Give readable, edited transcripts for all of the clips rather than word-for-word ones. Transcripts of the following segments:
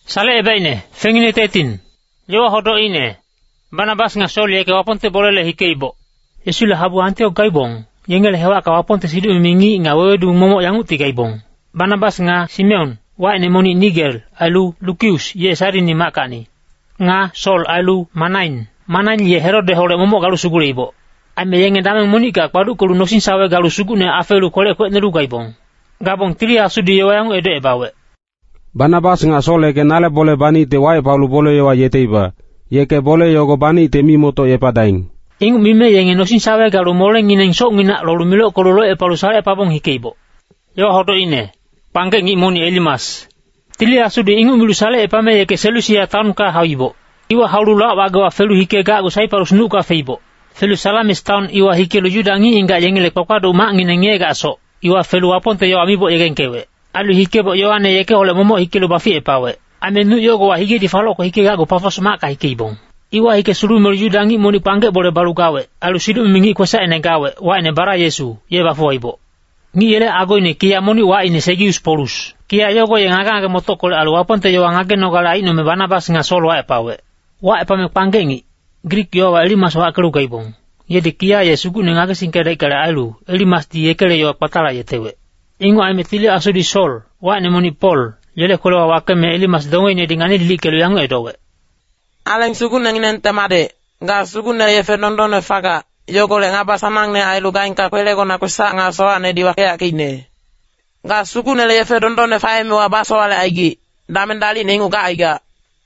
Sale eba ine, fengine tetin. Lewa hodo ine. Barnabas nga Saul yeke waponte bolele hikeibo. Yesule habu Antiok gaibong. Yengele hewa ka waponte sidu mingi nga wewedu momo yang uti gaibong. Barnabas nga Simeon, wa ine moni Niger, alu Lucius, ye sari ni makani. Nga Saul alu Manain. Manain ye Herode hole momo galu sugure ibo. Ame yenge dameng monika kwadu kulu nosin sawe galu sugune afelu kole kwe neru gaibong. Gabong tili asudi yewa yang edo ebawe. Barnabas nga Saul eke nale bole bani te wae Paulu bole yewa yete iba. Yeke bole yogo bani te mimoto yepadaing. Ingu mime yenge nosin sawe galu mole ngineng sok ngina lolu milo kololo Paulu sare pabong hikeibo. Yewa hodo ine. Pangke ngi moni Elimas. Tili asudi ingu milu sale epame yeke selusia taun ka hauibo. Iwa haulula wagawa felu hike ga usai paru snuka feibo. Felu salamis taun iwa hike lu yudangi inga yengele pakwado ma nginenge ga so. Iwa felu waponte yo amibo yegenkewe. Alu hike bo yo ane yeke ole momo hike lu bafi epawe. Amenu yogo wa hike di faloko hike ga go pafos maka hike ibong. Iwa hike suru melu yudangi moni pangke bole balu gawe. Alu sidu mingi kwasa ene gawe. Wa ene bara Yesu. Ye bafu ibo. Ngi yele ago ine kia moni wa ine Sergius Paulus. Kia yogo yang aga motokole alu waponte yo angage nogala ino me Barnabas nga Saul wa epawe. Wa epame pangengi. Greek yo wa Elimas wa akelu gaibong. Yedi kia ye sugu nengage singkere kale alu. Elimas di yekele yo patala yetewe. Ingo ame tili asudi Saul. Wa ene moni Paul. Yele kolo wa wakeme Elimas dongo ine dingane lilikelu yangu edowe. Aleng sugu nenginen temade. Nga sugu ne ye fenondone faga. Yogole nga basanang ne ailu gainka kwele gona kusa nga soa ne diwakea kine. Nga suku ne le fedondo ne faeme wa baso wale aigi. Damen dali ne ingu ga aiga.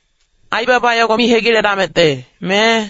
Aiba pa yogo mi hegile damete. Me.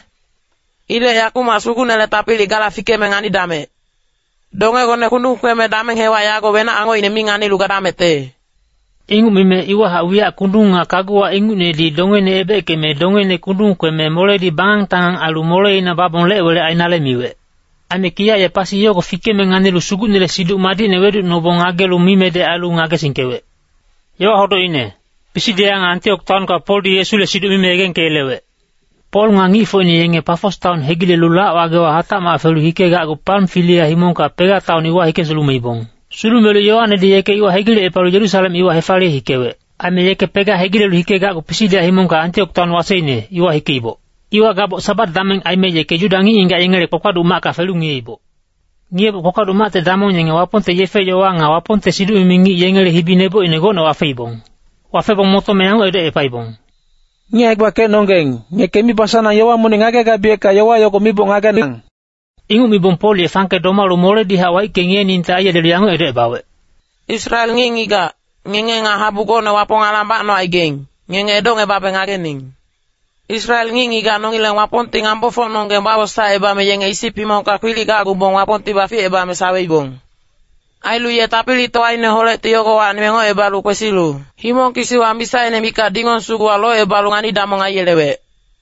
Ile yaku masuku ne le tapili gala fike mengani dame. Donge gone kunu kweme damen hewa yago wena ango ine mingani luga damete. Ingu mime iwa hawia kundunga kagua ingu ne di donge ne ebe keme donge ne kundung kweme mole di bang tangang alu mole ina babon le wele ainale miwe. Ame kia ya pasi yogo fike mengani lu sugu nile sidu madi ne wedu nobo ngage lu mime de alu ngage singkewe. Yo hodo ine. Pisi dia nga Antiok taun ka Paul di Yesu le sidu mime egen kelewe. Paul nga ngifo ine yenge pafos taun hegile lula wage wa hata maafelu hike gagu Pamfilia himonka pega taun iwa hike sulume ibong. Sulume lu yoane di yeke iwa hegile epalu Jerusalem iwa hefale hikewe. Ame yeke pega hegile lu hike gagu pisi dia himonka Antiok taun wase ine iwa hike ibo. Iwa gabo sabat dameng aime yeke judangi inga yengele pokwadu maka felu ngie ibo. Ngie pokwadu mate damon yenge waponte yefe yowa nga waponte sidu imingi yengele hibinebo ine gona wafe ibong. Wafe bong moto meyangu ede epa ibong. Nye ekwa ke nongeng, nye kemi pasana yowa muni ngage gabieka yowa yoko mibo ngage nang. Ingu mibong Paul ye fanke doma lu mole di Hawaii kengie ninta aye delu yangu ede ebawe. Israel ngingi ga, ngenge nga habu gone wapong alamba no aigeng. Ngenge edong ebabe ngage ning. Israel ngingi ga nongileng waponti ngambo fo nonge bawo sa eba me yenge isipi mau kakwili ga gubong waponti bafi eba me sawe ibong. Ailu ye tapili to aine hole tiyogo wa nimengo eba lu kwesilu. Himong kisi wa ambisa ene mika dingon sugu wa lo eba lu ngani damong ayelewe.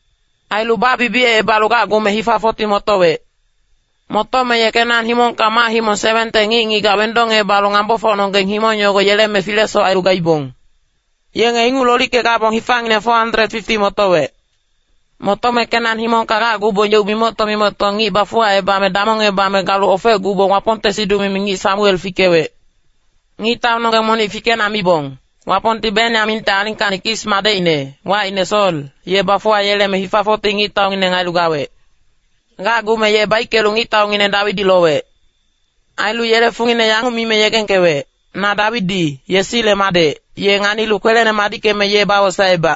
Ailu babi biye eba lu ga gume hifa foti motowe. Motome ye kenan himong kama himong 7 ngingi ga wendong eba lu ngambo fo nonge himong yogo yele me fileso ailu ga ibong. Yenge ingu lolike gabong hifang ne 450 motowe. Motome kenan himong kaga gubo nyau mimoto ngi bafua eba me damong eba me galu ofe gubo waponte sidu mimingi Samuel fikewe. Ngi tau nonge moni fike na mibong. Waponti Benjamin ta alingkani kis made ine. Wa ine Sol. Ye bafua yele me hifafoti ngi tau ngine ngailu gawe. Nga gume ye baikelu ngi tau ngine Dawidi lowe. Ailu yele fungine yangu mime yegenkewe. Na Dawidi ye sile made. Ye ngani lukwele ne madike me ye bawo saeba.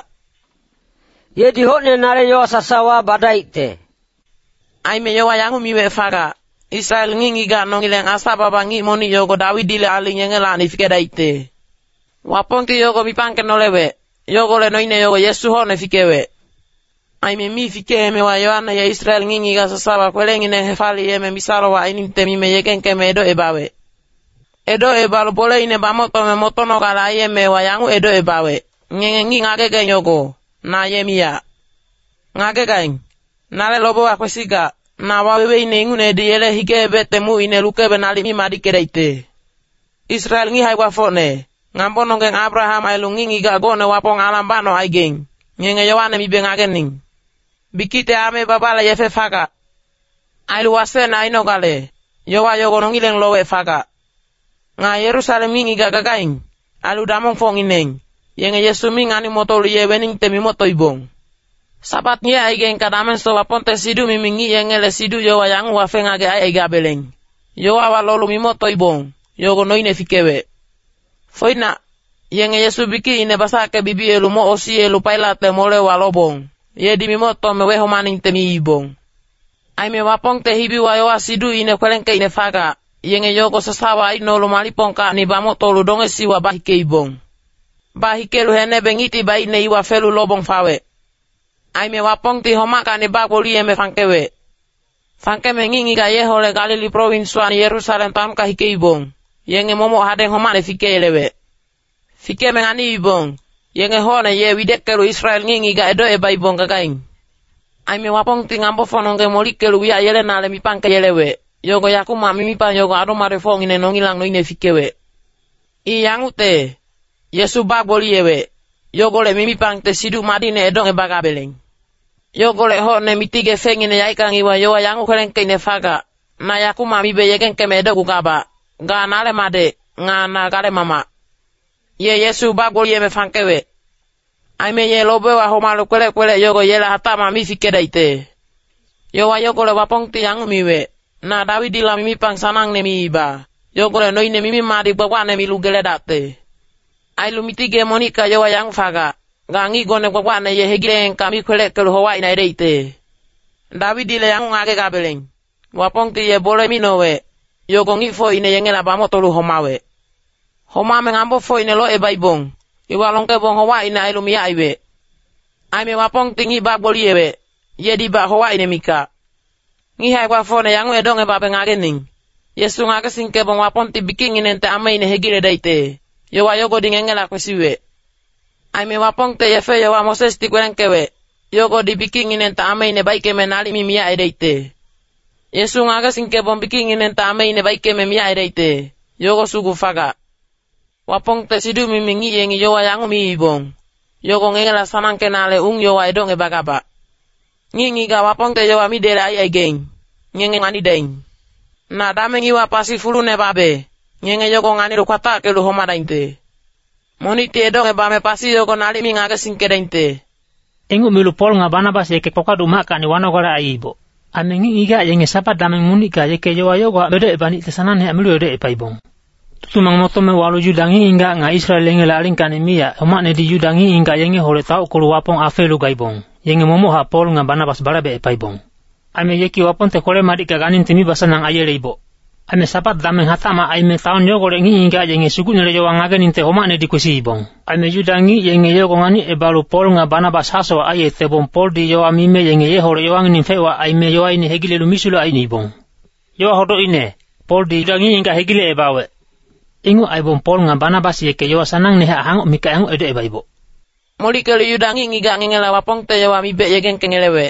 Ye di hone nare yo sasawa badaite. Aime yowa yangu miwe faga. Israel ngingi ga nongileng asaba bangi moni yogo Dawidi le aling yengela ni fike daite. Waponki yogo mipanke nolewe. Yogo le noine yogo Yesu hone fikewe. Aime mi fike mewa yoana ya Israel ngingi ga sasaba kwelengine hefali yeme misalo wa ininte mime yegenke me edo ebawe. Edo ebalo bole ine bamoto me motono kala yeme wa yangu edo ebawe. Ngengi ngage yogo. Na yemia. Ngage gaing. Nale lobo wa kwesiga. Na wawewe ine ingune di yele higebe temu ine lukebe nali mima dikereite. Israel ngi hai wafone. Ngambo nongeng Abraham ailu ngingi ga gone wapong alambano aigeng. Ngenge yowane mibe ngage ning. Bikite ame babala yefe faga. Ailu wasena ino gale. Yowa yogo nongileng lowe faga. Nga Yerusalem ngingi ga gagaing. Ailu damong fong ineng. Yenge Yesu mi ngani moto liye wening temi moto ibong. Sabat ngia aigen kadamen so wapon te sidu mimingi yenge le sidu yowa yangu wafengage aiga beleng. Yowa walolu mi moto ibong. Yogo noine fikewe. Foina, yenge Yesu biki ine basake bibi elu mo osi elu pailate mole walobong. Yedi mi moto meweho maning temi ibong. Aime wapong te hibi wa yowa sidu ine kwelengke ine faga. Yenge yogo sasawa ino lumalipong ka ni bamoto ludonge siwa bahike ibong. Bahike lu hene bengiti ba ine iwa felu lobong fawe. Aime wapong ti homaka ni bagoli eme fangkewe. Fangkeme ngingi ga yehole Galili provinsua ni Yerusalem tam ka hike ibong. Yenge momo hadeng homane fike elewe. Fike mengani ibong. Yenge hone ye widekelu Israel ngingi ga edo eba ibong kagaing. Aime wapong ti ngambo fononge molikelu wia yele na le mipangke yelewe. Yogo yakuma mimipa yogo aromare fong ine nongilang no ine fikewe. Iyangu te. Yesu bagoli yewe. Yogo le mimipang te sidu madine edong ebaga beleng. Yogo le ho ne mitige feng ine yaikang iwa yowa yangu kelengke ine faga. Na yakuma mibe yegen keme edo kukaba. Ga nale made. Nga na gale mama. Ye Yesu bagoli yeme fangkewe. Aime ye lobe wa homalu kwele yogo yela hatama mi fikeda ite. Yowa yogo le wapong ti yangu miwe. Na Dawidi la mimipang sanang ne mi iba. Yogo le noine mimi madi bagwa ne mi lugele date. Ai lumitige monika yowa yang faga. Gangi gone bagwa ne ye hegile kami kwele kelu hoa ina edeite. Dawidi le yang ngage gabeleng. Wapong ti ye bole minowe. Yogo ngifo ine yengela bamotolu homawe. Homa mengambo fo ine lo eba ibong. Iwa longke bong hoa ina ai lumia iwe. Aime wapong tingi baboli yewe. Ye diba hoa ine mika. Ngihai kwa fone yangu edong eba pengagening. Yesu ngake singke bong wapon ti biking inente ame ine hegile daite. Yowa yogo dingengela kwesiwe. Aime wapong te yefe yowa Moses ti kwerenkewe. Yogo di biking inente ame ine baike menali mimia edeite. Yesu ngake singke bong biking inente ame ine baike memia edeite. Yogo sugu faga. Wapong te sidu mimingi yengi yowa yangu mi ibong. Yogo ngengela sanang kenale yowa edong eba gaba. Ngingi ga wapong te yowa mi dere ai geng. Ngenge ngani deng. Na damengi wa pasi fulu ne babe. Ngenge yogo ngani rukwata ke lu homa dainte. Moni te edong eba me pasi yogo nali mi ngake singke dainte. Ingu milu pol nga Barnabas yeke koka dumaka ni wano gara aibo. Ame ngingi ga yenge sapat dameng munika yeke yowa yogo bede eba ni tesanan he amilu ede eba ibong. Tutu mang motome walu judangi inga nga Israel yenge laling kanemia. Omak ne di judangi inga yenge hole tau kulu wapong afelu gaibong. Yenge momo ha pol nga Barnabas barabe eba ibong. Ame yeki wapon te kole madik kaganin timi basa nang ayere ibo. Ame sapat dameng hatama aime taon yogo le ngi inga yenge suku nere yowa ngaganin te omak ne di kusi ibong. Ame judangi yenge yogo ngani ebalu pol nga Barnabas haso aye te bom pol di yowa mime yenge ye hore yowa nginin fewa aime yowa ini hegile lumisulu aini ibong. Yowa hodo ine, pol di judangi inga hegile ebawe. Ingu ay bom pol nga Barnabas yeke yowa sanang neha hango mika yango ede eba ibo. Molikelu yudangi ngiga ngengela wapong te yowa mibe yegen kengelewe.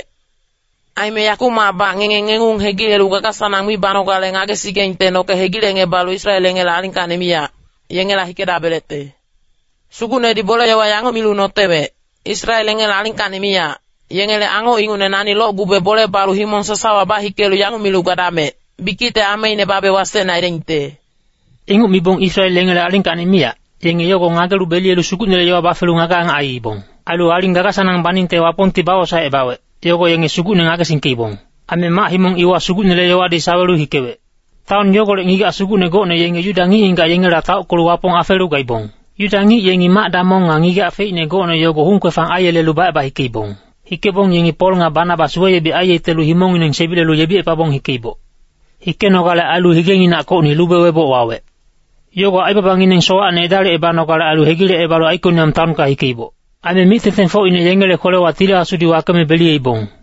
Aime yakuma ba ngengengung hegile luga kasanang mi bano gale ngage sigeng te noke hegile ngebalu Israel ngela alingka nemia. Yengela hikeda belete. Sugune di bola yowa yango milu notewe. Israel ngela alingka nemia. Yengele ango ingune nani lo gube bole baru himon sasawa ba hikelu yango milu gadame. Bikite ame ine babe waste na irengte. Ingu mibong Israel ngela alingka nemia. Yenge yogo ngagalu beli elu suku nile yowa bafelu ngaga ang ai ibong. Alu aling gaga sanang banin te wapon ti bawa sa ebawe. Yogo yenge suku ngaga singke ibong. Ame ma himong iwa suku nile yowa di sawelu hikewe. Taon yogo le ngiga suku nego ne yenge yudangi inga yenge ratau kulu wapong afelu gaibong. Yudangi yenge ma damong ngiga fe nego ne yogo hungkwe fang ayele luba eba hike ibong. Hike bong yenge pol nga Barnabas we yebi aye telu himong neng sebile lu yebi epabong hike ibo. Hike nogale alu higengi na ko ni lube webo wawe. Yogo ai babangin ning soa ne dale eba nogala alu hegile eba lo aikon nam tan ka hikeibo. Ame miteten fo ine yengele kole watira asudi wakame beli ibong.